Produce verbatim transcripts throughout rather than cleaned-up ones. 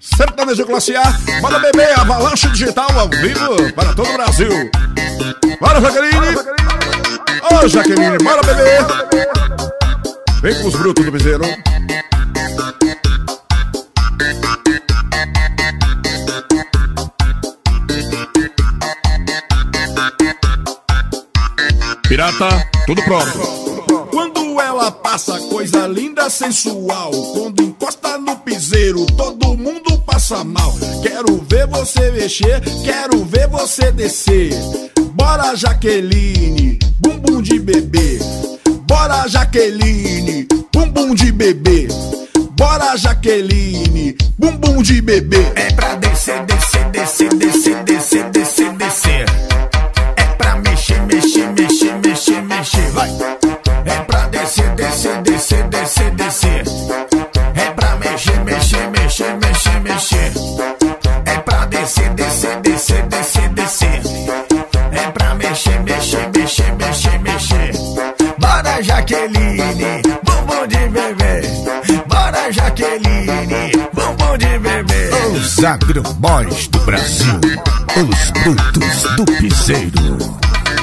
Sertanejo Classe A. Bora beber, Avalanche Digital ao vivo para todo o Brasil. Bora, Jaqueline. Ô, oh, Jaqueline, bora beber. Vem com os brutos do piseiro. Pirata, tudo pronto. Quando ela passa, coisa linda, sensual. Quando encosta no piseiro, todo mundo passa mal. Quero ver você mexer, quero ver você descer. Bora, Jaqueline, bumbum de bebê. Bora, Jaqueline, bumbum de bebê. Bora, Jaqueline, bumbum de bebê. É pra descer, descer, descer, descer, descer, descer, descer. É pra mexer, mexer, mexer, mexer, mexer, vai. É pra descer, descer, descer, descer, descer. É pra mexer, mexer, mexer, mexer, mexer. É pra descer, descer, descer, descer, descer. É pra mexer, mexer, mexer, mexer, mexer. Bora, Jaqueline, bumbum de bebê. Bora, Jaqueline, bumbum de bebê. Os agroboys do Brasil, os brutos do piseiro.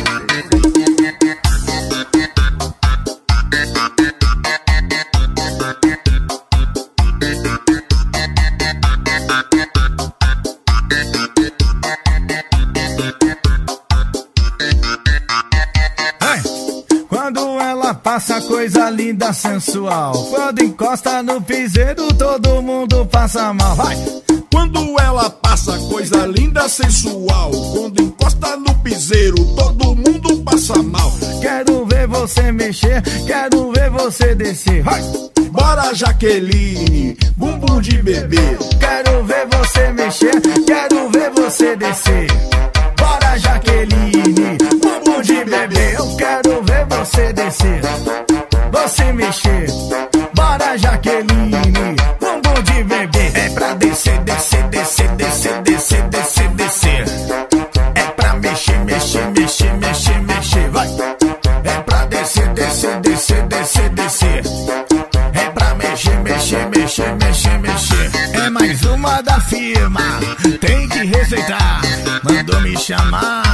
Quando ela passa, coisa linda, sensual. Quando encosta no piseiro, todo mundo passa mal. Vai! Quando ela passa, coisa linda, sensual. Quando encosta no piseiro, todo mundo passa mal. Quero ver você mexer, quero ver você descer. Vai! Bora, Jaqueline, bumbum de bebê. Quero ver você mexer, quero ver você descer. Bora, Jaqueline, bumbum de bebê. Eu quero ver você descer, você mexer. Bora, Jaqueline, bumbum de bebê. É pra descer, descer, descer, descer, descer, descer, descer. É pra mexer, mexer, mexer, mexer, mexer, vai. É pra descer, descer, descer, descer, descer. É pra mexer, mexer, mexer, mexer, mexer. É mais uma da firma, tem que respeitar. Mandou me chamar,